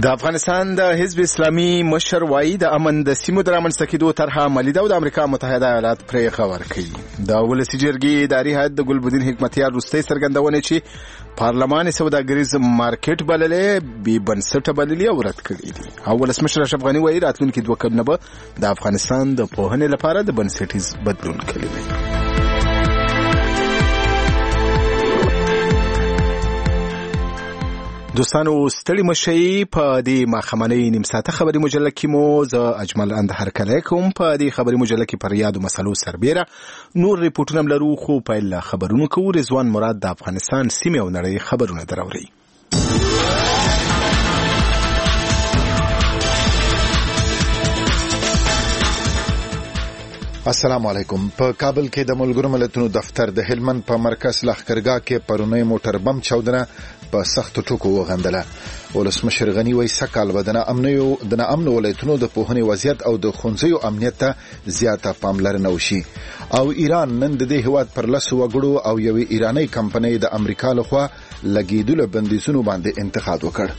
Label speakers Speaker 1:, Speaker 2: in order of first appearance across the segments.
Speaker 1: د افغانستان د حزب اسلامي مشر وایي د امن د سیمو د رامنځته کېدو طرحه عملي ده او د امریکا متحده ایالات پرې خبر کوي. د ولسي جرګې اداري هیئت د ګلبدین حکمتیار وروستۍ څرګندونې چې پارلمان سوداګریز مارکیټ بللې بې بنسټه بللي او رد کړي دي. او ولسمشر اشرف غني وایي راتلونکي 2 کلونه به د افغانستان د پوهنې لپاره د بنسټیز بدلون کوي. دوستانو ستړي مشي په دې ماخمنۍ نیم ساعته خبري مجله کې مو زه اجمل اندهر کله کوم. په دې خبري مجله کې پر یادو مسلو سربېره نور ریپورتونه لرو، خو په خبرونو کې رضوان مراد د افغانستان سیمه او نړۍ خبرونه دراوړي.
Speaker 2: السلام علیکم. په کابل کې د ملګرو ملتونو دفتر د هلمند په مرکز لښکرګاه کې پرونی موټر بم چاودنه په سخت ټکو وغندله. ولسمشر غني وایي سکهال به د ناامن ولایتونو د پوهنې وضعیت او د ښوونځیو امنیت ته زیاته پاملرنه وشي. او ایران نن د دې هیواد پر 10 وګړو او یوې ایرانی کمپنۍ د امریکا لخوا لګیدلو بندیزونو باندې انتقاد وکړ.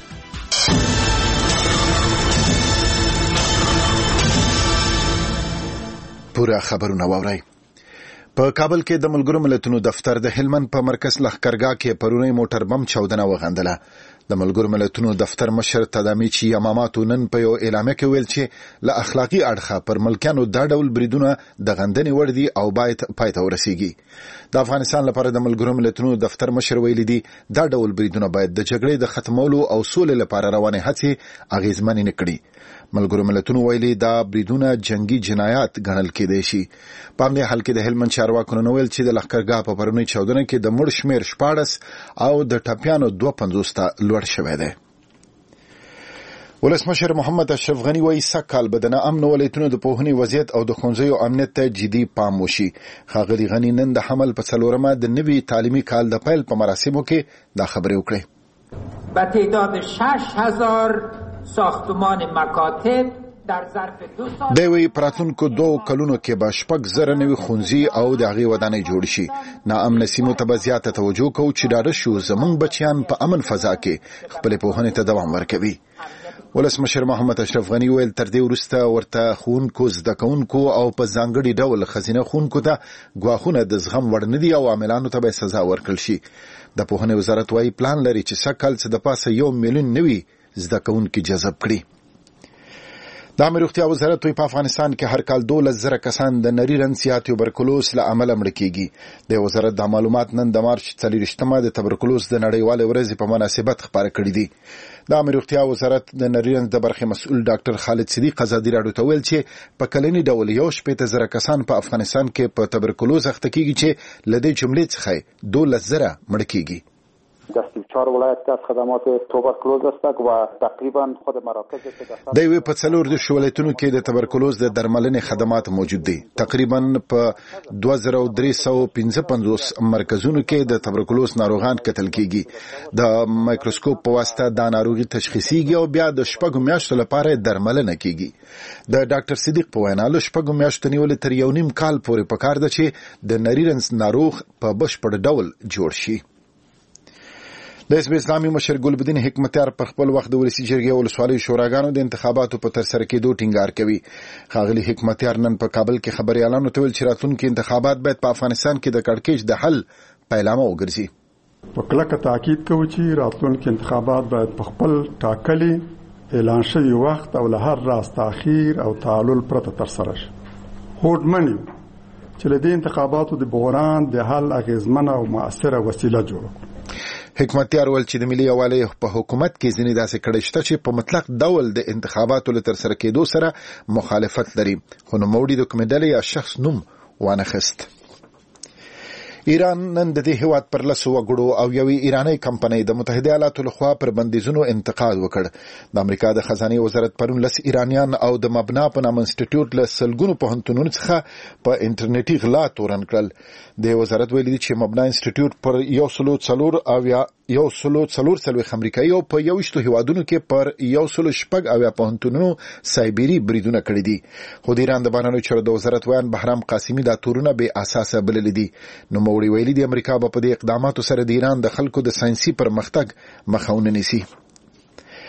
Speaker 2: پورا خبرونه واورئ. په کابل کې د ملګرو ملتونو دفتر د هلمند په مرکز لښکرګاه کې پرونی موټر بم چاودنه وغندله. د ملګرو ملتونو دفتر مشر تدامیچی یاماماتو نن په یو اعلامیه کې ویل چې له اخلاقی اړخه پر ملکیانو دا ډول بریدونه د غندنې وړ دي او باید پای ته ورسیږي. د افغانستان لپاره د ملګرو ملتونو دفتر مشر ویلي دي دا ډول بریدونه باید د جګړې د ختمولو او سولې لپاره روانې هڅې اغیزمنې نه کړي. ملګرو ملتونو ویلي دا بریدونه جنگي جنایات ګڼل کېدای شي. په همدې حال کې د هلمند چارواکو ویل چې د لښکرګاه په پرونی چاودنه کې د مړ شمیر 14 او د ټپیانو 250 ته لوړ شوی دی. ولسمشر محمد اشرف غني وایي سکهال به د ناامن ولایتونو د پوهنې وضعیت او د ښوونځیو امنیت ته جدي پام وشي. ښاغلي غني نن د حمل په 4مه د نوي تعلیمي کال د پیل په مراسمو کې دا خبرې وکړې.
Speaker 3: به تعداد 6000 ساختمان مکاتب در ظرف 2 سال
Speaker 2: دوی پراتونکو 2 کلونو کې به 6,000 نوي ښوونځي او د هغې ودانۍ جوړ شي. ناامن سیمو ته به زیاته توجه کوو چې ډاډه شو زموږ بچیان په امن فضا کې خپلې پوهنې ته دوام ورکوي. ولسمشر محمد اشرف غني ویل تر دې وروسته ورته ښوونکو، زده کوونکو او په ځانګړي ډول ښځینه ښوونکو ته ګواښونه د زغم وړ نه دي او عاملانو ته به سزا ورکړل شي. د پوهنې وزارت وایي پلان لري چې سږ کال څه د پاسه 1 میلیون نوي زده کوونکي جذب کړي. د عامه روغتیا وزارت په افغانستان کې هر کال 12,000 کسان د نری رنځ یا توبرکلوز له امله مړه کیږي. د وزارت د معلومات نن د مارچ 24مه د توبرکلوز د نړیوالې ورځې په مناسبت خبره کړې دي. د عامه روغتیا وزارت د نری رنځ د برخې مسؤل ډاکټر خالد صدیق ازادي راډیو ته ویل چې په کلنی ډول 1,000 کسان په افغانستان کې په توبرکلوز اخته کیږي چې لدې جملې څخه 12,000 مړه کیږي.
Speaker 4: در 34 ولایت که از خدمات توبرکلوز است و تقریبا خود مراکز
Speaker 2: د وی په 4 ولایتونو کې د توبرکلوز د درملنې خدمات موجود دي. تقریبا په 2355 مرکزونو کې د توبرکلوز ناروغان کتل کیږي. د مایکروسکوپ په واسطه د ناروغي تشخیصيږي او بیا د 6 میاشتو لپاره درملنه کیږي. د ډاکټر صدیق په وینا له 6 میاشتو نیول تر 1.5 کال پورې پکار ده چې د نری رنځ ناروغ په بشپړ ډول جوړ شي. د حزب اسلامي مشر ګلبدین حکمتیار پر خپل وخت د ولسي جرګې او ولسوالۍ شوراګانو د انتخاباتو په ترسره کېدو ټینګار کوي. ښاغلي حکمتیار نن په کابل کې خبريالانو ته ویل چې راتلونکي انتخابات باید په افغانستان کې د کړکېچ د حل پیلامه وګرځي.
Speaker 5: په کلکه تاکید کوي چې راتلونکي انتخابات باید په خپل ټاکلي اعلان شوی وخت او له هر راز تاخير او تعلل پرته ترسره شي. هوډ مني چې له دې انتخاباتو د بحران د حل اغیزمنه او مؤثره وسیله جوړه.
Speaker 2: حکمتیار ول چې د ملي یووالي په حکومت کې ځینې داسې کړي شته چې په مطلق ډول د انتخاباتو له ترسره کېدو سره مخالفت لري، خو نوموړي د کومې ډلې یا شخص نوم وانخیست. ایران نن د دې هیواد پر 10 وګړو او یوې ایرانی کمپنۍ د متحده ایالاتو لخوا پر بندیزونو انتقاد وکړ. د امریکا د خزانه وزارت پرون 10 ایرانیان او د مبنا په نام انسټیټیوټ له سلګونو پوهنتونونو څخه په انټرنیټي غلا تورن کړل. د وزارت ویلي چې مبنا انسټیټیوټ پر 104 او 140 امریکایي او په 21 هیوادونو کې پر 106 او پوهنتونونو سایبری بریدونه کړی دي. خو د ایران د بهرنیو چارو د وزارت ویان بهرام قاسمی دا تورونه بې اساسه بلل دي. نو موري ویلي دی امریکا په دې اقداماتو سره د ایران د خلکو د ساينسي پرمختګ مخاونه نیسي.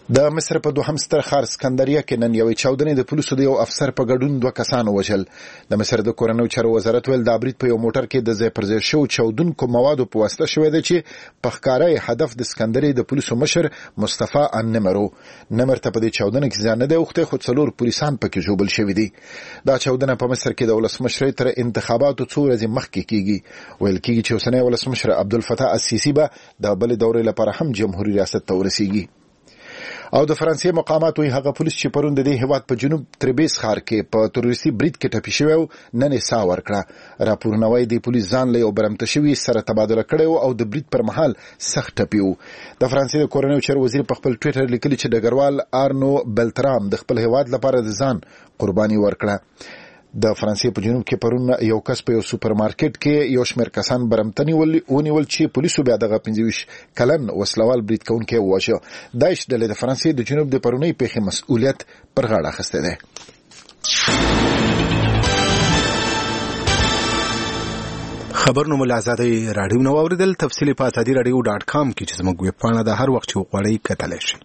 Speaker 2: د مصر په دوهم ستر ښار اسکندریه کې نن یوې چاودنې د پولیسو د یو افسر په ګډون 2 کسان وژل. د مصر د کورنیو چارو وزارت ویل دا برید په یو موټر کې د ځای پر ځای شو چاودونکو موادو په واسطه شوی دی چې په ښکاره هدف د اسکندریه د پولیسو مشر مصطفی النمرو. نمر ته په دې چاودنه کې ځان نه دی اوخته، خو 4 پولیسان پکې ژوبل شوي دي. دا چاودنه په مصر کې د ولسمشر تر انتخاباتو 2 ورځې مخکې کیږي. ویل کیږي چې اوسنی ولسمشر عبدالفتاح السیسی به د بل دورې لپاره هم جمهوریت ریاست ته ورسیږي. او د فرانسې مقامات وی هغه پولیس چې پرون د دې هیواد په جنوب تربیز ښار کې په تروریستي برید کې ټپي شوی او نن یې ساه ورکړه. راپورونه وایي د پولیس ځان له یو برمته شوي سره تبادله کړی او د برید پر مهال سخت ټپي و. د فرانسې د کورنیو چارو وزیر په خپل ټویټر لیکلي چې ډګروال آرنو بلترام د خپل هیواد لپاره د ځان قرباني ورکړه. د فرانسې په جنوب کې پرون یو کس په یو سوپرمارکټ کې یو شمېر کسان برمتنی ونیول چې پولیسو بیا دغه 25 کلن وسلوال برید کوونکی وواژه. داعش ډلې د فرانسې د جنوب د پرونۍ پیښې مسؤلیت پر غاړه اخیستی دی.
Speaker 1: خبرونه مو له ازادۍ راډیو نه واورېدل. تفصیلي په azadi.radio.com کې چې زموږ ویب پاڼه ده، هر وخت چې وغواړئ کتلی شئ.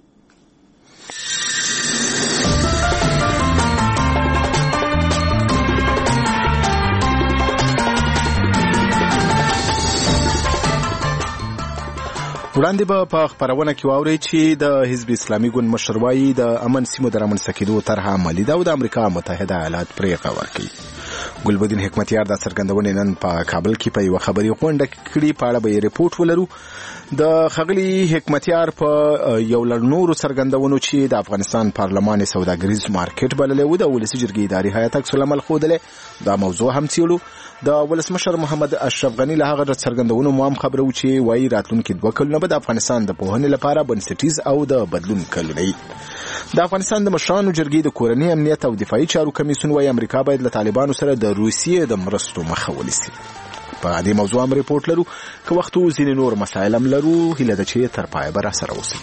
Speaker 1: وړاندې به په خبرونه کې واورئ چې د حزب اسلامي ګوند مشر وایي د امن سیمو د رامنځته کېدو طرحه عملي ده او د امریکا متحده ایالات پرېکړه ورکوي. ګلبدین حکمتیار دا څرګندونې نن په کابل کې په یوه خبري غونډه کې کړي. په اړه به یې ریپورټ ولرو. د ښاغلي حکمتیار په یو لړ نورو څرګندونو چې د افغانستان پارلمان سوداګریز مارکیټ بللی و د ولسي جرګې اداري هیئت عکس العمل ښودلی. دا موضوع هم څېړو. د ولسمشر محمد اشرف غني له هغه څرګندونو مو هم خبره و چې وایي راتلونکي 2 کلونه به د افغانستان د پوهنې لپاره بنسټیز او د بدلون کلونه وي. د افغانستان د مشرانو جرګې د کورني امنیت او دفاعي چارو کمیسیون وایي امریکا باید له طالبانو سره د روسیې د مرستو مخه ونیسي. په دې موضوع هم ریپورټ لرو. که وخت ځینې نور مسایل هم لرو، هیله ده چې تر پایه به راسره اوسئ.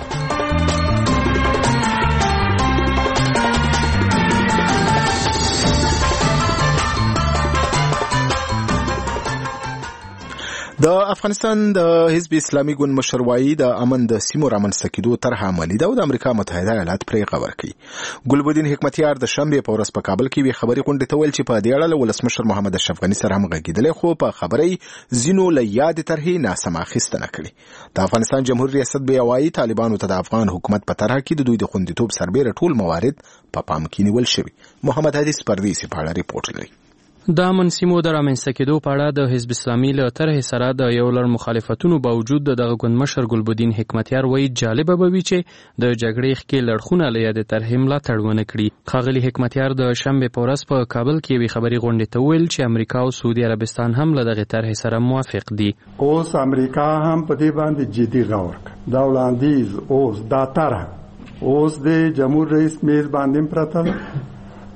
Speaker 1: د افغانستان د حزب اسلامي ګوند مشر وایي د امن د سیمو رامنځته کېدو طرحه عملي ده او د امریکا متحده ایالات پرېکړه ورکوي. ګلبدین حکمتیار د شنبې په ورځ په کابل کې یوې خبري غونډې ته ویل چې په دې اړه له ولسمشر محمد اشرف غني سره هم غږېدلی، خو په خبره یې ځینو له یادې طرحې ناسمه اخیستنه کړې. د افغانستان جمهوریت ریاست بیا وایي طالبانو ته د افغان حکومت په طرحه کې د دوی د خوندیتوب سربیره ټول موارد په پام کې نیول شوي. محمد حدیث پردیسي په اړه ریپورټ لري.
Speaker 6: د امن سیمو د رامنځته کېدو په اړه د حزب اسلامي له طرحې سره د یو لړ مخالفتونو باوجود دغه ګوند مشر ګلبدین حکمتیار وایي جالبه به وي چې د جګړې ښکې لړخونه له یادې طرحې ملاتړ ونه کړي. ښاغلي حکمتیار د شنبې په ورځ په کابل کې یوې خبري غونډې ته وویل چې امریکا او سعودي عربستان هم له دغې طرحې سره موافق دي.
Speaker 5: اوس امریکا هم په دې باندې جدي غور کوي. دا وړاندیز اوس دا طرح اوس د جمهور رئیس میز باندې پرته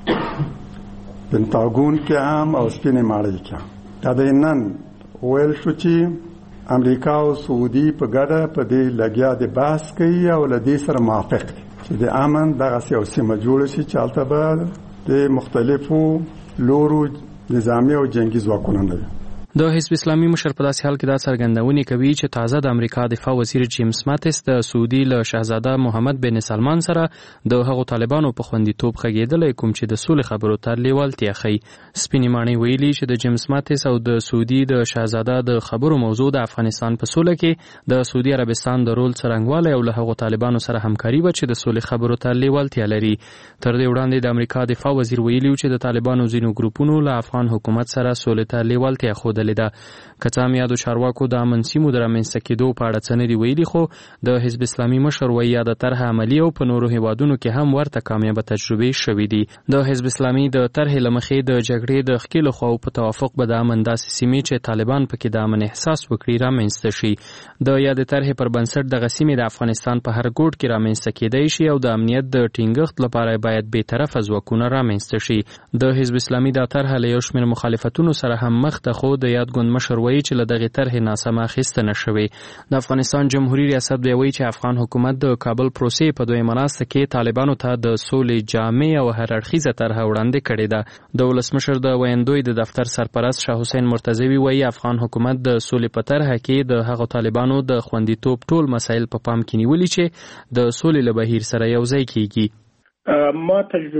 Speaker 5: پنتاګون کې هم او سپینې ماړۍ کې هم. دا د نن ویل شو چې امریکا او سعودي په ګډه په دې لګیا د بحث کوي او له دې سره موافق دي چې د امن دغسې یو سیمه جوړه شي چې هلته به د مختلفو لورو نظامي او جنګي ځواکونه نه وي.
Speaker 6: د حزب اسلامي مشر په داسې حال کې دا څرګندونې کوي چې تازه د امریکا دفاع وزیر جیمز ماتس د سعودي له شهزاده محمد بن سلمان سره د هغو طالبانو په خوندیتوب غږېدلی کوم چې د سولې خبرو ته لیوالتیا ښیي. سپینې ماڼۍ ویلي چې د جیمز ماتس او د سعودي د شهزاده د خبرو موضوع د افغانستان په سوله کې د سعودي عربستان د رول څرنګوالی او له هغو طالبانو سره همکاري وه چې د سولې خبرو ته لیوالتیا لري. تر دې وړاندې د امریکا دفاع وزیر ویلي چې د طالبانو ځینو ګروپونو له افغان حکومت سره سولې ته لیوالتیا ښودلې ده. که څه هم یادو چارواکو د امن سیمو د رامنځته کېدو په اړه څه نه دي ویلي، خو د حزب اسلامي مشر وایي یاده طرحه عملي او په نورو هیوادونو کې هم ورته کامیابه تجربې شوي دي. د حزب اسلامي د طرحې له مخې د جګړې د ښکېلو خواو په توافق به د امن داسې سیمې چې طالبان پکې د امن احساس وکړي رامنځته شي. د یادې طرحې پر بنسټ دغه سیمې د افغانستان په هر ګوټ کې رامنځته کېدی شي او د امنیت د ټینګښت لپاره باید بېطرفه ځواکونه رامنځته شي. د حزب اسلامي دا طرحه له یو شمېر مخالفتونو سره هم مخ ده، خو د د یاد ګوند مشر وایي چې له دغې طرحې ناسمه اخیستنه شوې. د افغانستان جمهوریت ریاست بیا وایي چې افغان حکومت د کابل پروسې په دویمه ناسته کې طالبانو ته د سولې جامع او هر اړخیزه طرحه وړاندې کړې ده. د ولسمشر د ویندوی د دفتر سرپرست شاه حسین مرتضوي وایي افغان حکومت د سولې په طرحه کې د هغو طالبانو د خوندیتوب ټول مسایل په پام کې نیولي چې د سولې له بهیر سره یوځای کیږي.
Speaker 7: ما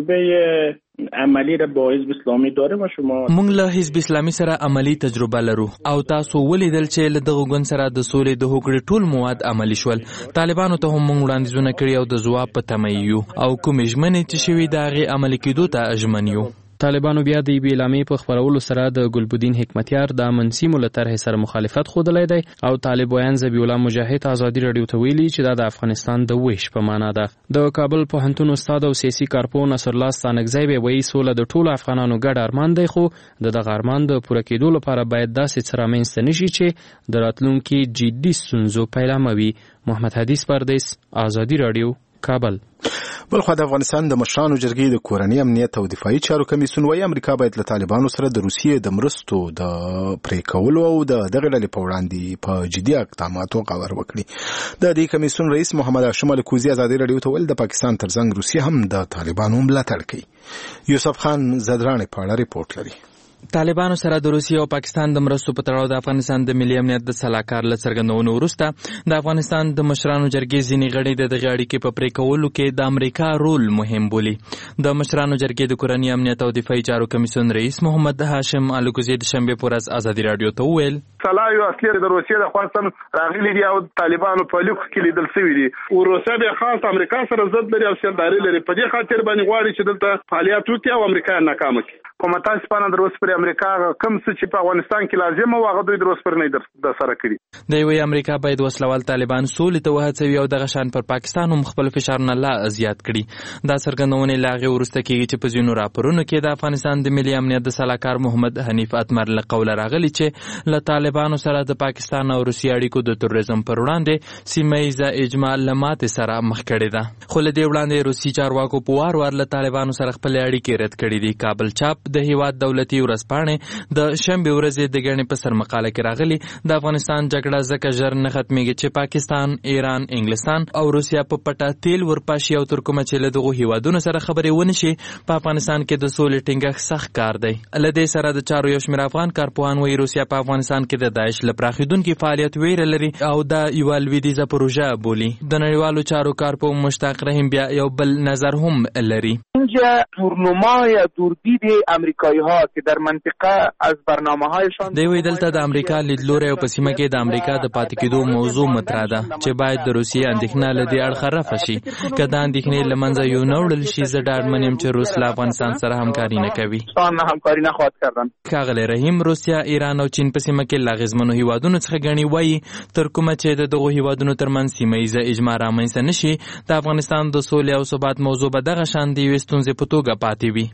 Speaker 7: تجربه عملی را با حزب اسلامی داریم و شما
Speaker 8: مونږ له حزب اسلامي سره عملی تجربه لرو او تاسو ولیدل چې له دغه ګوند سره د سولې د هوکړې ټول مواد عملی شول. طالبانو ته هم مونږ وړاندیزونه کړي او د ځواب په تمه یو او کوم ژمنې چې شوي د هغې عملي کېدو ته ژمن یو.
Speaker 6: طالبانو بیا د یوې اعلامیې په خپرولو سره د ګلبدین حکمتیار د امن سیمو له طرحې سره مخالفت ښودلی دی او طالب ویان ذبیح الله مجاهد ازادي راډیو ته ویلي چې دا د افغانستان د ویش په معنا ده. د کابل پوهنتون استاد او سیاسي کارپوه نصر الله ستانکزی به وایي سوله د ټولو افغانانو ګډ ارمان دی خو د دغه ارمان د پوره کېدو لپاره باید داسې څه رامنځته نه شي چې د راتلونکي جدي ستونزو پیلامه وي. محمد حدیث پردیس، ازادي راډیو، کابل.
Speaker 1: بلخوا د افغانستان د مشرانو جرګې د کورني امنیت او دفاعي چارو کمیسیون وايي امریکا باید له طالبانو سره د روسیې د مرستو د پرې کولو او د دغه ډلې په وړاندې په جدي اقداماتو غور وکړي. د دې کمیسیون رئیس محمد هاشم الکوزي ازادي راډیو ته ویل د پاکستان ترڅنګ روسیه هم د طالبانو ملاتړ کوي. یوسف خان زدرانې په اړه ریپورت لري.
Speaker 8: طالبانو سره د روسیې او پاکستان د مرستو په تړاو د افغانستان د ملي امنیت د سلاکار له څرګندونو وروسته د افغانستان د مشرانو جرګې ځینې غړي د دغې اړیکې په پرې کولو کې د امریکا رول مهم بولي. د مشرانو جرګې د کورني امنیت او دفاعي چارو کمیسیون رئیس محمد هاشم الکوزي د شنبې په ورځ ازادي راډیو ته وویل
Speaker 9: سلايو اصلي د روسیې د افغانستان راغلي دي او طالبانو په لیکو کې لیدل شوي دي او روسیه به خاص امریکا سره ضد لري او سیالداري لري. په دې خاطر باندې غواړي چې دلته فعالیت وکړي او امریکا ناکام کړي. کومه تاسو په اند روس پر امریکا کوم څه چې په افغانستان کې لازم او هغه دوی روس پر نه د سره کړی.
Speaker 8: د وی امریکا باید وسلوال طالبان سولې ته وهڅوي او دغه شان پر پاکستان هم خپل فشارونه لا زیات کړي. دا څرګندونه لاغه ورسته کېږي چې په ځینو راپورونو کې د افغانستان د ملي امنیت د سلاکار محمد حنیف اتمر له قوله راغلی چې له طالبانو سره د پاکستان او روسیې اړیکو د تروریزم پر وړاندې سیمه ییزه اجماع لمات سره مخ کړی ده. خو له دې وړاندې روسي چارواکو په وار له طالبانو سره خپل اړیکې رد کړې دي. کابل چاپ د هیواد دولتي ورځپاڼې د شنبې ورځې د ګڼې په سر مقاله کې راغلي د افغانستان جګړه ځکه ژر نه ختمېږي چې پاکستان، ایران، انګلستان او روسیا په پټه تیل ورپاشي او تر کومه چې له دغو هیوادونو سره خبرې ونشي په افغانستان کې د سولې ټینګښت سخت کار دی. له دې سره د چارو یو شمېر افغان کارپوهان وایي روسیا په افغانستان کې د داعش له پراخېدونکي فعالیت ویره لري او دا یوه لویدیځه پروژه بولي. د نړیوالو چارو کارپوه مشتاق رحیم بیا یو بل نظر هم لري.
Speaker 10: اینجا تورنمای دوردید امریکایی ها که در منطقه از برنامه‌هایشان
Speaker 8: دوی دلته د امریکا لیدلوری او په سیمه کې د امریکا د پاتې کېدو موضوع مطرح ده چې باید د روسیې اندېښنه له دې اړخه رفع شي. که دا اندېښنې له منځه یو نه وړل شي زه ډاډمن یم چې روس له افغانستان سره همکاري نه کوي.
Speaker 10: همکاري نخواهد کردن.
Speaker 8: ښاغلی رحیم روسیا، ایران او چین په سیمه کې له اغېزمنو هیوادونو څخه ګڼي وایي تر کومه چې د دغو هیوادونو ترمنځ سیمه ییزه اجماع رامنځته نه شي د افغانستان د سولې او ثبات موضوع به دغه شان د یوې ستونزې په توګه پاتې وي.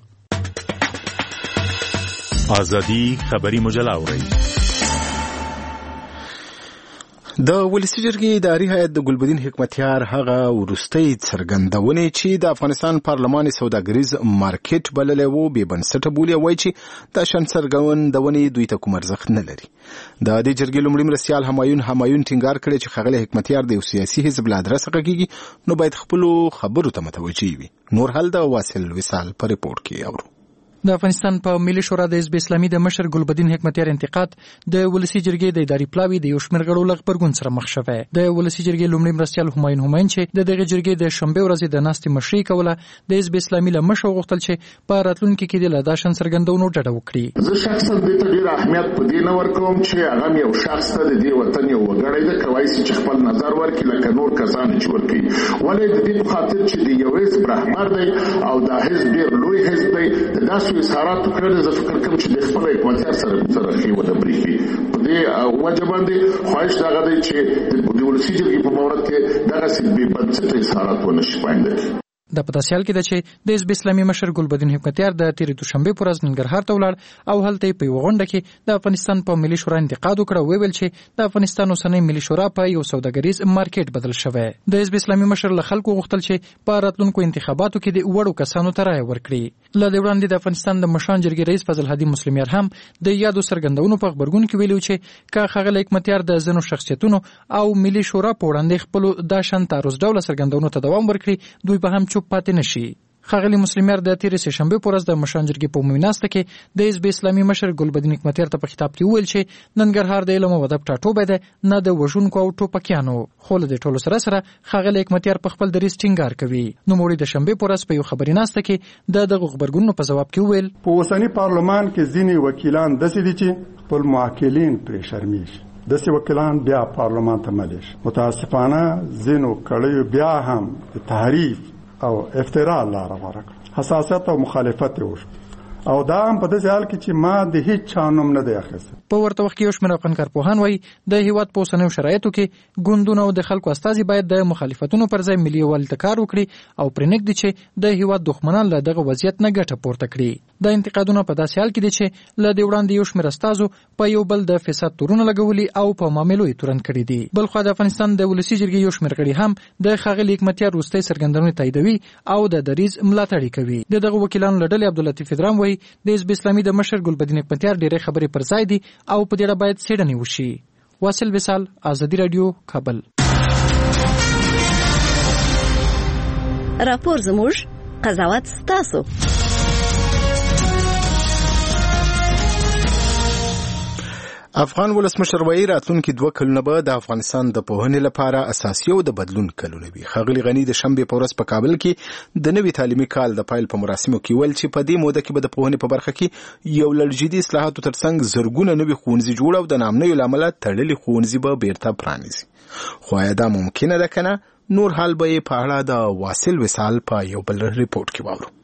Speaker 11: ازادي خبری مجله اورئ.
Speaker 1: د ولسی جرګې اداري هیئت د ګلبدین حکمتیار هغه وروستۍ څرګندونې چې د افغانستان پارلمان سوداګریز مارکیټ بللی و بې بنسټه بولي او وایي چې دا شان څرګندونې دوی ته کوم ارزښت نه لري. د دې جرګې لومړي مرستیال همایون ټینګار کړی چې ښاغلی حکمتیار د یو سیاسي حزب له ادرسه غږیږي نو باید خپلو خبرو ته متوجه وي. نور حل د واصل وصال په ریپورت کې اورو.
Speaker 12: د افغانستان په ملي شورا د حزب اسلامي د مشر ګلبدین حکمتیار انتقاد د ولسی جرګې د اداري پلاوي د یو شمېر غړو له غبرګون سره مخ شوی. د ولسی جرګې لومړي مرستیال همایون چې د دغه جرګې د شنبې ورځې د ناستې مشري کوله د حزب اسلامي له مشر غوښتل چې په راتلونکي کې د لاداشن څرګندونو ډډه وکړي.
Speaker 13: زه شخصا د دې ډېر اهمیت په دې نه ورکوم چې هغه یو شخص ته د دې وطن یو وګړی د کوي چې خپل نظر ورکړي لکه نور کسان چې ورکړي. ولې د دې په خاطر چې د یو حزب رهبر دی او د حزب ډېر لوی حزب دی د داسې اظهاراتو کړل زه فکر کوم چې د خپل حکومتیار سره خي و د بریخي په دې وجه باندې خواهش دغه دی چې د ولسی جرګې په مورد کې دغه سي بې بنسټه اظهارات ونه شي پاینده.
Speaker 12: د پتاسیال کې د چې د حزب اسلامي مشر ګلبدین حکمتیار د تیرې دوشنبه پر ورځ ننګرهار ته ولاړ او هلته په یو غونډه کې د افغانستان په ملي شورا انتقاد وکړ او ویل چې د افغانستان اوسنۍ ملي شورا په یو سوداګریز مارکیټ بدل شوی. د حزب اسلامي مشر له خلکو غوښتل چې په راتلونکو انتخاباتو کې د وړو کسانو ته رایه ورکړي. له دې وړاندې د افغانستان د مشران جرګې رئیس فضل هادي مسلمیار هم د یادو څرګندونو په خبرګون کې ویلو چې که ښاغلی حکمتیار د ځینو شخصیتونو او ملي شورا په وړاندې خپلو دا شان تعرض ډوله څرګندونو ته دوام ورکړي دوی به هم چوپ پاتې نشي. ښاغلی مسلمیار د تیرې سه شنبه په ورځ د مشران جرګې په عمومي ناسته کې د حزب اسلامي مشر ګلبدین حکمتیار ته په خطاب کې وویل چې ننګرهار د علم او ادب ټاټوبی دی، نه د وژونکو او ټوپکیانو. خو له دې ټولو سره ښاغلی حکمتیار په خپل دریځ ټینګار کوي. نوموړي د شنبې په ورځ په یو خبري ناسته کې د دغو غبرګونونو په ځواب کې وویل
Speaker 5: په اوسني پارلمان کې ځینې وکیلان داسې دي چې خپل معاقلین پرې شرمېږي. داسې وکیلان بیا پارلمان ته ملیش. متاسفانه ځینو کړیو بیا هم د تحریف او افترا لاره ورکړه. حساسیت او مخالفت یې وشو او دا هم په داسې حال کې چې ما د هیڅ چا نوم نه دی اخیستی.
Speaker 12: په ورته وخت کې یو شمېر افغان کارپوهان وایي د هیواد په اوسنیو شرایطو کې ګوندونه او د خلکو استازي باید د مخالفتونو پر ځای ملي یووالي ته کار وکړي او پرېنږدي چې د هیواد دښمنان له دغه وضعیت نه ګټه پورته کړي. دا انتقادونه په داسې حال کې دي چې له دې وړاندې یو شمېر استازو په یو بل د فساد تورونه لګولي او په معاملو یې تورن کړي دي. بلخوا د افغانستان د ولسي جرګې یو شمېر غړي هم د ښاغلي حکمتیار وروستۍ څرګندونې تاییدوي او د دریځ ملاتړ کوي. د دغه وکیلانو له ډلې عبداللطیف ادرام وایي د حزب اسلامي د مشر ګلبدین حکمتیار ډېرې خبرې پر ځای دي او په دې اړه باید څېړنې وشي. واصل وصال، ازادي راډیو، کابل.
Speaker 14: راپور زموږ، قضاوت ستاسو.
Speaker 1: افغان ولسمشر وایي راتلونکي 2 کلونه به د افغانستان د پوهنې لپاره اساسي او د بدلون کلونه وي. ښاغلي غني د شنبې په ورځ په کابل کې د نوي تعلیمي کال د پیل په مراسمو کې ویل چې په دې موده کې به د پوهنې په برخه کې یو لړ جدي اصلاحاتو ترڅنګ زرګونه نوي ښوونځي جوړ او د نامنویو له امله تړلي ښوونځي به بیرته پرانیزي. خو آیا دا ممکنه ده که نه؟ نور حال به یې په اړه د واصل وصال په یو بل ریپورت کې واورو.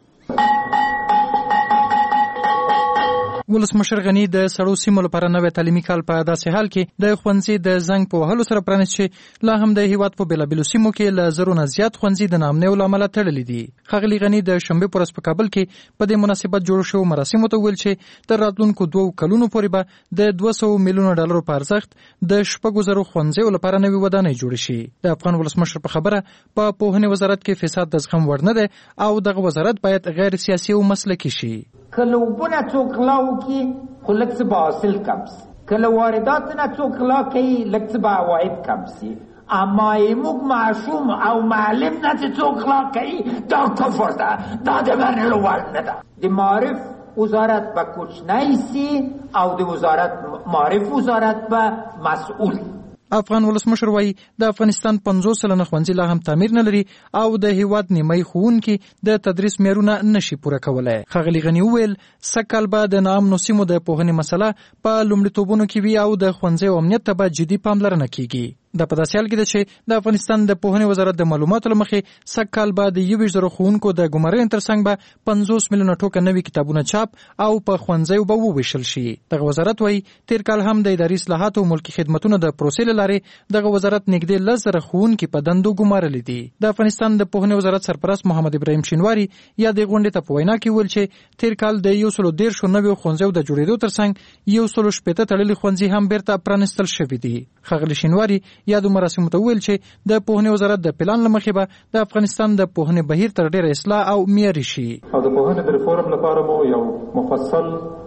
Speaker 12: ولسمشر غني د سړو سیمو لپاره نوی تعلیمي کال په داسې حال کې د ښوونځي د زنګ په وهلو سره پرانیست چې لا هم د هیواد په بېلابېلو سیمو کې له زرو نه زیات ښوونځي د ناامنیو له امله تړلي دي. ښاغلي غني د شنبې په ورځ په کابل کې په دې مناسبت جوړ شوو مراسمو ته وویل چې تر راتلونکو 2 کلونو پورې به د 200 میلیونو ډالرو په ارزښت د 6,000 ښوونځیو لپاره نوې ودانۍ جوړې شي. د افغان ولسمشر په خبره په پوهنې وزارت کې فساد د زغم وړ نه دی او دغه وزارت باید غیر سیاسي او مسلکي شي.
Speaker 3: کلوبونه څوک غلاو کی خو لږ څه به حاصل کم سي، کله واردات نه څوک غلا کوي لږ څه به عواید کم سي. اما موږ معشوم او معلم نه چې څوک غلا کوي دا کفر ده، دا د منلو وړ نه ده. د معارف وزارت به کوچنی سي او د وزارت معارف وزارت به مسئول.
Speaker 12: افغان ولسمشر وایي د افغانستان 50 سلنه ښوونځي لا هم تعمیر نه لري او د هیواد نیمایي ښوونکي د تدریس معیارونه نشي پوره کولی. ښاغلي غني وویل سږکال به د ناامنو سیمو د پوهنې مسله په لومړیتوبونو کې وي او د ښوونځیو امنیت ته به جدي پاملرنه کیږي. د په داسې حال کې ده چې د افغانستان د پوهنې وزارت د معلوماتو له مخې سږکال به د 21,000 ښوونکو د ګمارنې ترڅنګ به 50 میلیونه ټوکه نوي کتابونه چاپ او په ښوونځیو به وویشل شي. دغه وزارت وایي تیر کال هم د اداري اصلاحاتو او ملکي خدمتونو د پروسې له لارې دغه وزارت نږدې 10,000 ښوونکي په دندو ګمارلي دي. د افغانستان د پوهنې وزارت سرپرست محمد ابراهیم شینواري یا د غونډې ته په وینا کې ویل چې تیر کال د 113 نویو ښوونځیو د جوړېدو ترڅنګ 160 تړلي ښوونځي هم بیرته پرانیستل شوي دي. ښاغلي شینواري یادو مراسمو ته ویل چې د پوهنې وزارت د پلان له مخې به د افغانستان د پوهنې بهیر تر ډیره اصلاح او معیاري شي.
Speaker 15: او د پوهنې د ریفورم لپاره مو یو مفصل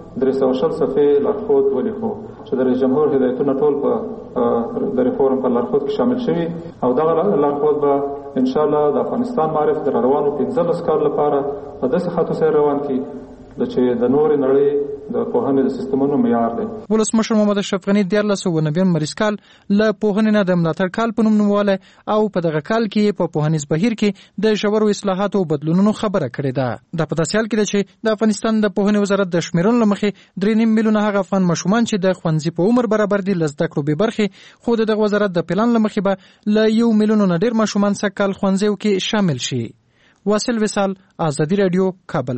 Speaker 15: 320 صفحې لارښود ولیکو چې د رئیس جمهور هدایتونه ټول په د ریفورم په لارښود کې شامل شوي او دغه لارښود به ان شاء الله د افغانستان معرف د روانو 15 کال لپاره په داسې خطو سره روان کړي چې د نورې نړۍ د پوهنې د سیستمونو معیار دی.
Speaker 12: ولسمشر محمد اشرف غني 1490 مریض کال له پوهنې نه د ملاتړ کال په نوم نوموالی او په دغه کال کې په پوهنیز بهیر کې د ژورو اصلاحاتو او بدلونونو خبره کړې ده. د په داسې حال کې ده چې د افغانستان د پوهنې وزارت د شمیرنو له مخې 3.5 میلیونه هغه افغان ماشومان چې د ښوونځي په عمر برابر دي له زده کړو بې برخې، خو د دغه وزارت د پلان له مخې به له 1 میلیون نه ډېر ماشومان سږکال ښوونځیو کې شامل شي. واصل وصال، ازادي راډیو، کابل.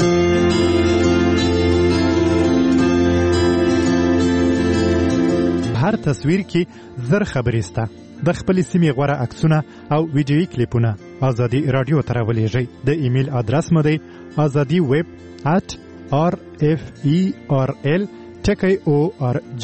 Speaker 16: هر تصویر کې زر خبرې سته، د خپل سیمې غوړه عکسونه او ویډیویي کلیپونه. ازادي رادیو ته راولېږئ. د ایمیل ادرس مو دی azadi@rferl.org.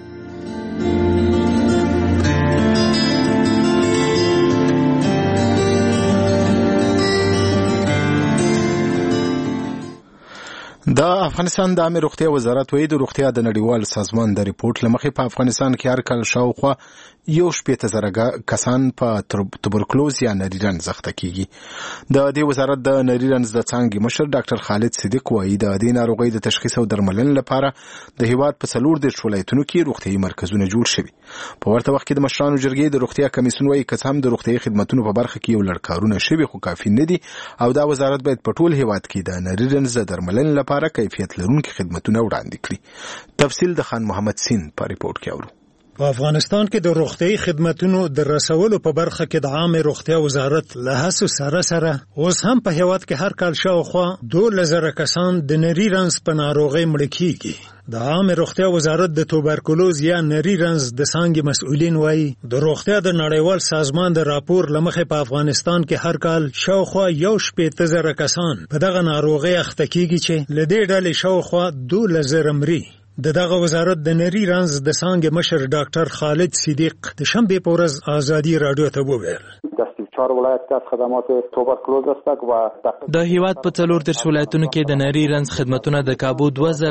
Speaker 1: د افغانستان د عامه روغتیا وزارت وایي د روغتیا د نړیوال سازمان د ریپورت لمخې په افغانستان کې هر کال شاوخوا 1.8 کسان په توبرکلوز یا نری رنځ اخته کیږي. د دې وزارت د نری رنځ د څانګې مشر ډاکټر خالد صدیق وایي د دې ناروغۍ د تشخیص او درملنې لپاره د هیواد په 40 ولایتونو کې روغتیايي مرکزونه جوړ شوي. په ورته وخت کې د مشرانو جرګې د روغتیا کمیسیون وایي که هم د روغتیايي خدماتو په برخه کې یو لړ کارونه شوي خو کافي نه دي او دا وزارت باید په ټول هیواد کې د نری رنځ د درملنې لپاره کیفیت لرونکي خدماتونه وړاندې کړي. تفصیل د خان محمد سین په ریپورت کې اورو.
Speaker 17: په افغانستان کې د روغتیايي خدماتو د رسولو په برخه کې د عامه روغتیا وزارت له هڅو سره اوس هم په هیواد کې هر کال شاوخوا 2000 کسان د نری رنځ په ناروغۍ مړه کیږي. د عامه روغتیا وزارت د توبرکلوز یا نری رنځ د څانګې مسؤلین وایي د روغتیا د نړیوال سازمان د راپور لمخې په افغانستان کې هر کال شاوخوا 1.8 کسان په دغه ناروغۍ اخته کیږي چې له دې ډلې شاوخوا 2000 مري. دغه وزارت د نری رنځ د څانګې مشر ډاکټر خالد صدیق د شنبه په ورځ ازادي رادیو ته وویل
Speaker 8: د هیواد په 40 ولایتونو کې د نری رنځ خدماتونه د کابو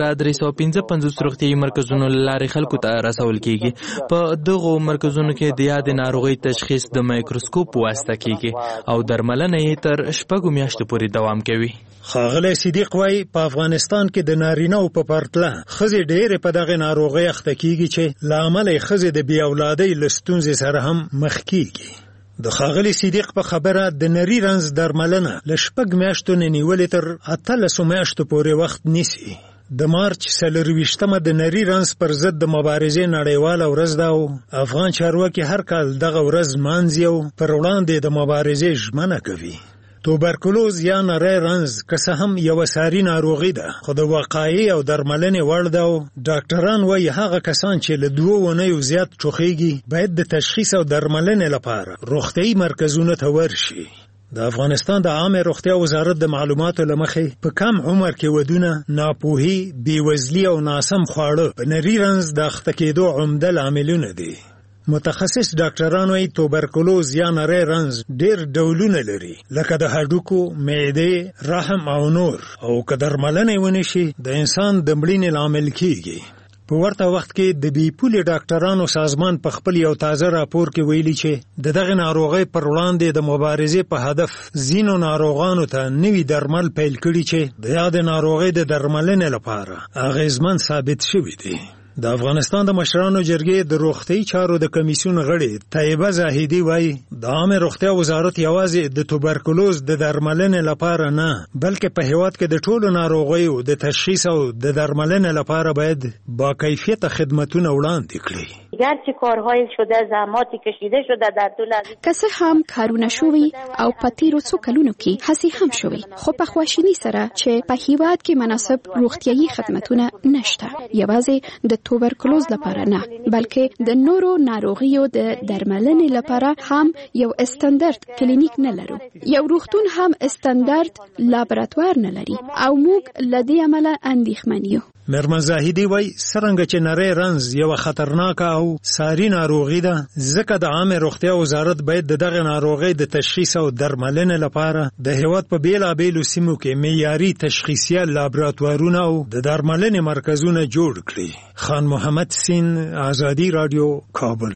Speaker 8: 2355 روغتیايي مرکزونو لارې خلکو ته رسول کیږي. په دغه مرکزونو کې د یاد ناروغي تشخیص د مایکروسکوپ واسطه کیږي او درملنه یې تر 6 میاشتو پورې دوام کوي.
Speaker 17: خاغلی صدیق وایي په افغانستان کې د نارینه او په پرتله ښځې ډېرې په دغه ناروغۍ اخته کیږي چې له امله یې ښځې د بې اولادۍ له ستونزې سره هم مخ کیږي. د خاغلی صدیق په خبره د نری رنځ درملنه له 6 میاشتو نه نیولې تر 18 میاشتو پورې وخت نیسي. د مارچ 24مه د نری رنځ پر ضد د مبارزې نړیواله ورځ ده او افغان چارواکي هر کال دغه ورځ مانځي او پر وړاندې د مبارزې ژمنه کوي. توبرکلوز یا نری رنځ که څه هم یوه ساري ناروغي ده خو د وقایې او درملنې وړ ده او ډاکټران وایي هغه کسان چې له 2 اونیو زیات چوخیږي باید د تشخیص او درملنې لپاره روغتیايي مرکزونو ته ورشي. د افغانستان د عامه روغتیا وزارت د معلوماتو له مخې په کم عمر کې ودونه، ناپوهي، بېوزلي او ناسم خواړه په نری رنځ د اخته کېدو عمده لاملونه دي. متخصص ډاکټران وايي توبرکلوز یا نری رنځ ډېر ډولونه لري لکه د هډوکو، معدې، رحم او نور او که درملنه ونه شي د انسان د مړینې لامل کیږي. په ورته وخت کې د بي پولي ډاکټرانو سازمان په خپل یو تازه راپور کې ویلي چې دغه ناروغۍ پر وړاندې د مبارزې په هدف ځینو ناروغانو ته نوي درمل پیل کړي چې د یاد ناروغۍ د درملنې لپاره اغیزمن ثابت شوي دي. د افغانستان د مشرانو جرګې د روغتیايي چارو د کمیسیون غړي طیبه زاهدي وایي د عامه روغتیا وزارت یوازې د توبرکلوز د درملنې لپاره نه بلکې په هیواد کې د ټولو ناروغیو د تشخیص او د درملنې لپاره باید با کیفیت خدمتونه وړاندې کړي.
Speaker 18: گرچه کارهای شده زحماتی کشیده شده در طول
Speaker 19: که څه هم کارونه شوي او په تیرو څو کلونو کې هڅې هم شوي خو په خواشینی سره چې په هیواد کې مناسب روغتیايي خدمتونه نشته. یوازې د توبرکلوز لپاره نه بلکې د نورو ناروغیو د درملنې لپاره هم یو استاندارد کلینیک نه لرو. یو روغتون هم استاندارد لابراتوار نه لري او موږ لدې عمله اندېښمن یو.
Speaker 17: مرمن زاهدي وای څرنګه چې نری رنځ یو خطرناکه او ساري ناروغي ده ځکه د عامه روغتیا وزارت باید دغه ناروغي د تشخیص او درملنې لپاره د هیواد په بیلابیلو سیمو کې معیاري تشخیصي لابراتوارونه او د درملنې مرکزونه جوړ کړي. خان محمد سین، آزادی رادیو، کابل.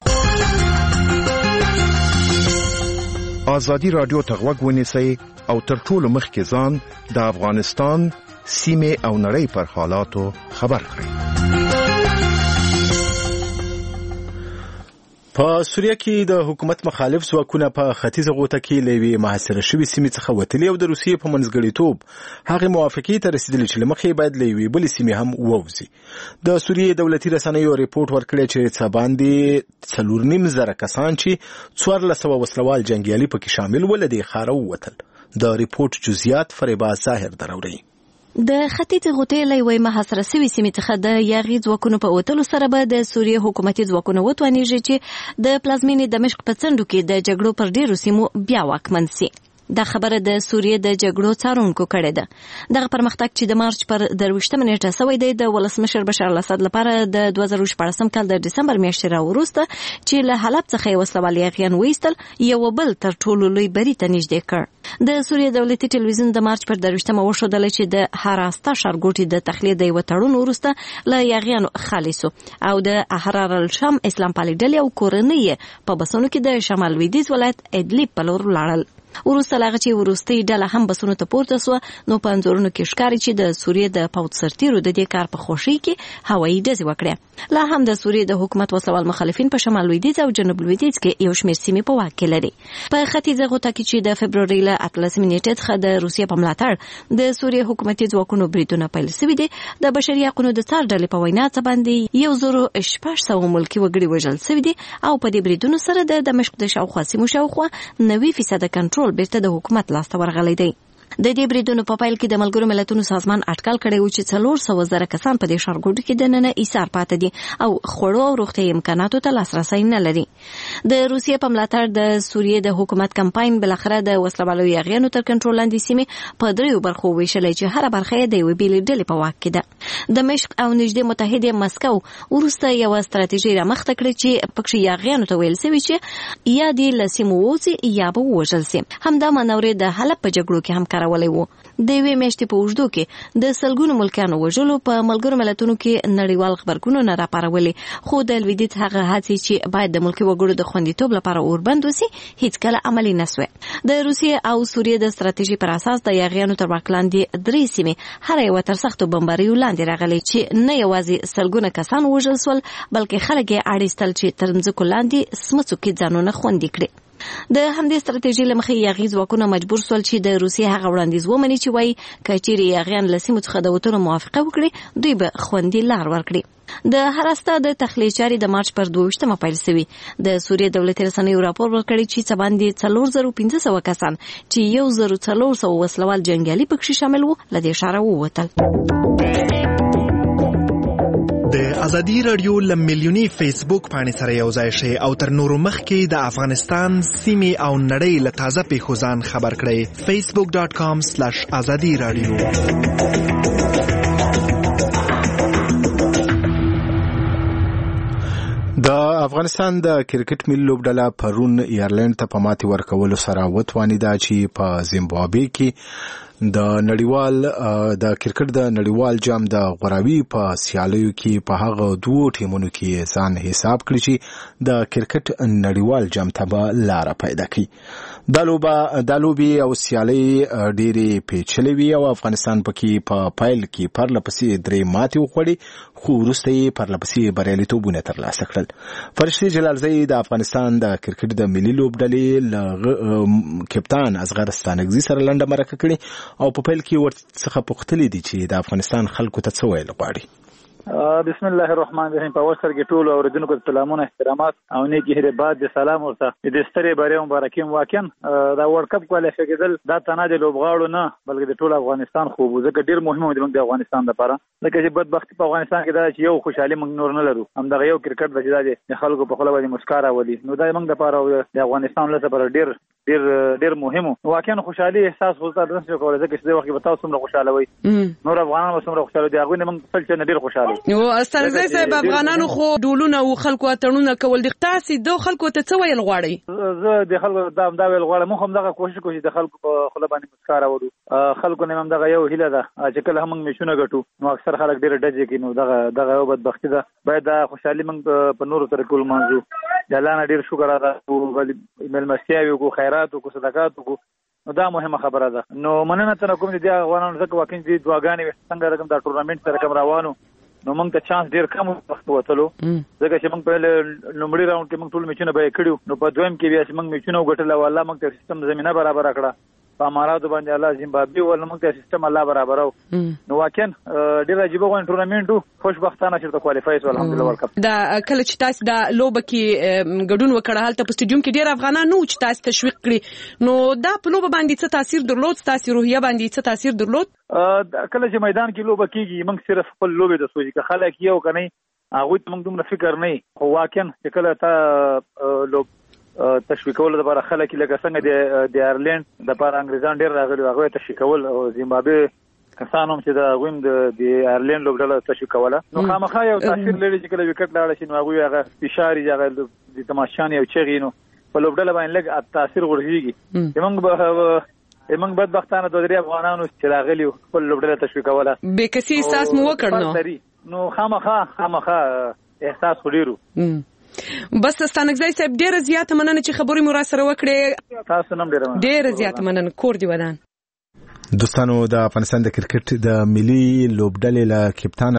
Speaker 2: آزادی رادیو ته غوږ ونیسئ او تر ټولو مخکې ځان د افغانستان سیمه او نړۍ پر حالاتو خبر کړئ.
Speaker 1: په سوریه کې د حکومت مخالف ځواکونه په ختیځه غوټه کې لوي محاصره شوی سیمې څخه وتلي او د روسیې په منځګړیتوب هغه موافقې ته رسیدلي چې لمخې باید لوي بلې سیمې هم ووځي. د سوریې دولتي رسنیو ریپورت ورکړی چې څه باندې 4.5 کسان چې 1400 وسلوال جنگیالي پکې شامل ولدي خاره ووتل. د ریپورت جزئیات فریبا ظاهر دراوړي.
Speaker 14: د ختیځې غوټې لوی محاصره شوی سیمې څخه د یاغي ځواکونو په وتلو سره به د سوریې حکومتي ځواکونو وتوانیږي چې د پلازمینې دمشق په څنډو کې د جګړو پر ډیرو سیمو بیا واکمن سي. دا خبره د سوریې د جګړو څارونکو کړې ده. دغه پرمختګ چې د مارچ پر 23 نیټه شوی دی د ولسمشر بشار الاسد لپاره د 2014 کال د دسمبر میاشتې راوروسته چې له حلب څخه یې وسلوال یاغیان وایستل یو بل تر ټولو لوی بری ته نږدې کړ. د سوریې دولتي ټلویزیون د مارچ پر 23 وښودل چې د هراستا ښارګوټي د تخلیه د یو تړون وروسته له یاغیانو خالصو او د احرار الشام اسلام پالي ډلې او کورنۍ په بسونو کې د شمال لویدیځ ولایت ادلیب په لور لاړل. وروسته لاغه چې وروستي ډله هم بسونو ته پورته سو نو په انځورونو کې ښکاري چې د سوریې د پوځ سرتیرو د دې کار په خوشي کې هوایي ډزې وکړې. لا هم د سوریې د حکومت وسوال مخالفین په شمال لویدیځ او جنوب لویدیځ کې یو شمېر سیمې په واک کې لري. په ختیځه غوټه کې چې د فبروري له 18 نیټې څخه د روسیې په ملاتړ د سوریې حکومتي ځواکونو بریدونه پیل شوي دي، د بشري حقوقو د څار ډلې په وینا څه باندې 1600 ملکي وګړي وژل شوي دي او په دې بریدونو سره د دمشق د شاوخوا سیمو شاوخوا 90% کنټرول بیرته د حکومت لاسته ورغلی دی. د دې بریدونو په پیل کې د ملګرو ملتونو سازمان اټکل کړی و چې 400,000 کسان په دې ښارګوټو کې د ننه ایثار پاتې دي او خوړو او روغتیايي امکاناتو ته لاسرسی نه لري. د روسیې په ملاتړ د سوریې د حکومت کمپاین بلخره د وسلوالو یاغیانو تر کنټرول لاندې سیمې په دریو برخو ویشلې چې هر برخه یې د یوې بېلې ډلې په واک کې ده. دمشق او نږدې متحده مسکو وروسته یو ستراتیژي رامخته کړې چې پکې یاغیانو ته ویل شوی چې یا دې له سیمو ووځي یا به ووژل شي. همدا منورې د حلب په جګړو کې هم کارولې وو. د یوې میاشتې په اوږدو کې د سلګونو ملکیانو وژلو په ملګرو ملتونو کې نړیوال خبرګونونه راپارولې، خو د لویدیځ هغه هڅې چې باید د ملکي وګړو د خوندیتوب لپاره اوربند وسي هیڅ کله عملي نه سوې. د روسیې او سوریې د ستراتیژي پر اساس د یاغیانو تر واک لاندې 3 سیمې هر یو تر سختو بمباریو لاندې راغلي چې نه یوازې سلګونه کسان وژل سول بلکې خلک یې اړیستل چې تر ځمکو لاندې سمڅو کې ځانونه خوندي کړي. د همدې ستراتیژي له مخې یاغي ځواکونه مجبور سول چې د روسیې هغه وړاندیز ومني چې وایي که چیرې یاغیان له سیمو څخه د وتلو موافقه وکړي دوی به خوندي لار ورکړي. د هراستا د تخلیه چارې د مارچ پر 22 پیل شوي. د سوریې دولتي رسنیو راپور ورکړی چې څه باندې 4500 کسان چې 1400 وسلوال جنګیالي پکې شامل وو له دې ښاره ووتل.
Speaker 20: د ازادي رادیو لملیونی فیسبوک باندې سره یو ځای شي او تر نورو مخکې د افغانستان سیمې او نړۍ له تازه پیښو ځان خبر کړئ. facebook.com/azadi radio.
Speaker 1: د افغانستان د کرکټ ملي لوبډله پرون ایرلند ته په ماتې ورکولو سره وتوانیده چې په زیمبابوې کې د نړیوال د کرکټ د نړیوال جام د غوراوي په سیالیو کې په هغه دوه ټیمونو کې ځان حساب کړی چې د کرکټ نړیوال جام ته به لار پیدا کړي. د لوبي او سیالي ډېری پیچلې وي او افغانستان پکې په پایل کې پرلپسې 3 ماتې وخوړې خو وروسته یې پرلپسې بریالیتوبونه ترلاسه کړل. فرشتي جلالزی د افغانستان د کرکټ د ملي لوبډلې له کپتان اصغر ستانکزي سره لنډه مرکه کړې او په پیل کې ورڅخه پوښتلې دي چې د افغانستان خلکو ته څه ویل غواړي.
Speaker 21: بسم الله الرحمن الرحیم. په وسر کې ټول اوریدونکو ته سلامونه احترامات او نیکی هره بعد د سلام ورته د ستړي باره مبارکي واکن دا ورلد کپ کوالیفای کېدل دا تنه د لوبغاړو نه بلکې د ټول افغانستان خوب ځکه ډیر مهمه دی د افغانستان لپاره. لکه چې بدبختی په افغانستان کې دا چې یو خوشحالي موږ نور نه لرو، هم دا یو کرکټ د د خلکو په خله باندې مسکارا ولي نو دا موږ لپاره د افغانستان لپاره ډیر ډیر ډیر مهمه واکن خوشحالي احساس وځه د څه کولای ځکه چې د وخت په تاسو سره خوشاله وي نور افغانانو سره خوشاله دي هغه موږ خپل چې ډیر خوشاله
Speaker 22: او استرزه صاحب افغانانو خو ډولونه او خلکو اترونه کول دي تاسو د خلکو ته څه ویل غواړي؟
Speaker 21: زه د خلکو دا ویل غواړم موږ هم دغه کوشش کوو چې د خلکو په خله باندې مسکارا ورو خلکو نه هم دغه یو هیله ده چې کله هم میشونه غټو نو اکثر خلک ډیر ډجې کوي نو دغه یو بدبختی ده باید د خوشحالي موږ په نورو سره کول منځو د الله نه ډیر شکر ادا کوو ولې ملمستیاوي کو خیرات کو صدقات کو نو دا مهمه خبره ده. نو مننه تر کوم دي افغانانو ځکه واکین دي دواګانې څنګه رقم دا ټورنمنت سره کوم روانو نو موږ ته چانس ډیر کم وخت وته ځکه چې موږ په لومړي راوند کې موږ ټول میچونه به کړیو نو په دویم کې بیا چې موږ میچونه وګټل او الله موږ ته سیستم زمينه برابر کړه په اماراتو باندې الله زیمبابوې ول موږ ته سیستم الله برابر نو واکن ډیر عجیب غوښتنه ټورنمنت خوشبختانه چې ته کوالیفای شو الحمدلله ورلد کپ
Speaker 22: دا کله چې تاسو دا لوبه کې ګډون وکړه هلته په سټیډیوم کې ډیر افغانان نو چې تاسو تشویق کړی نو دا په لوبه باندې څه تاثیر درلود تاسو روحیه باندې څه تاثیر درلود؟
Speaker 21: کله چې میدان کې لوبه کیږي موږ صرف خپل لوبه د سوچي که خلک یو کني هغه ته موږ دومره فکر نه خو واکن چې کله تا تشویقولو لپاره خلک لکه څنګه د آیرلند د لپاره انګریزان ډیر راغلي هغه تشویقول او زیمبابوے کسانو چې دا غویم د آیرلند لوبډله تشویقوله نو خامخا یو تاثیر لري چې کله وکټ لاړ شي نو هغه فشار یې د تماشان یو چغې نو په لوبډله باندې لږ تاثیر ورځيږي موږ بدبختانه د درې افغانانو چې راغلي خپل لوبډله تشویقوله
Speaker 22: به کسي احساس مو وکړ
Speaker 21: نو خامخا احساس وړو
Speaker 22: بس ستانګزای صاحب ډیر زیات مننه چې خبرې مو را سره وکړې
Speaker 21: تاسو نم
Speaker 22: ډیر زیات مننه کور دی ودان
Speaker 1: دوستانو د افغانستان د کرکټ د ملي لوبډلې له کپتان